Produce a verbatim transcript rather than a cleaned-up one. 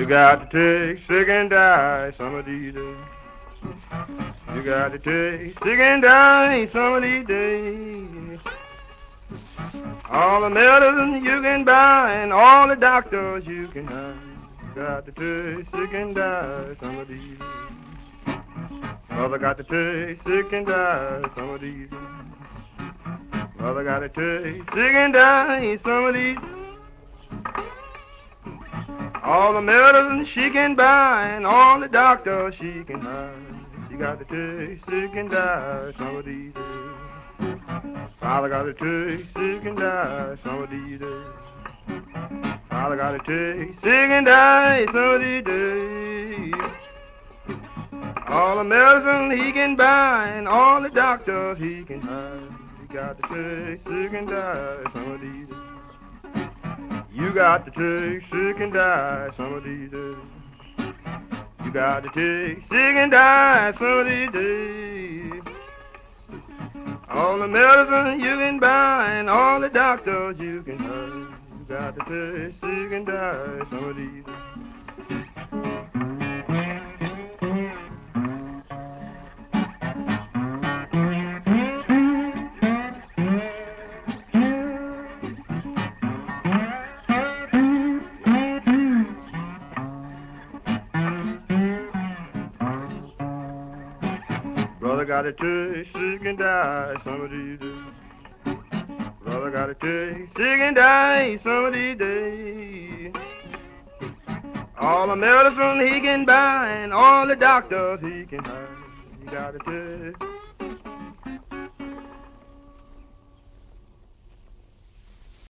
got to take sick and die some of these days. You got to take sick and die some of these days. All the medicine you can buy and all the doctors you can have. You got to take sick and die some of these days. Mother got to take sick and die some of these days. Mother got to take sick and die some of these days. All the medicine she can buy and all the doctors she can have. She got to take sick and die some of these days. Father got to take sick and die some of these days. Father got to take sick and die some of these days. All the medicine he can buy and all the doctors he can have. He got to take sick and die some of these days. You got to take sick and die some of these days. You got to take sick and die some of these days. All the medicine you can buy and all the doctors you can have. You got to take sick and die some of these days. Brother got to take sick and die some of these days. Brother got to take sick and die some of these days. All the medicine he can buy and all the doctors he can have. He got to take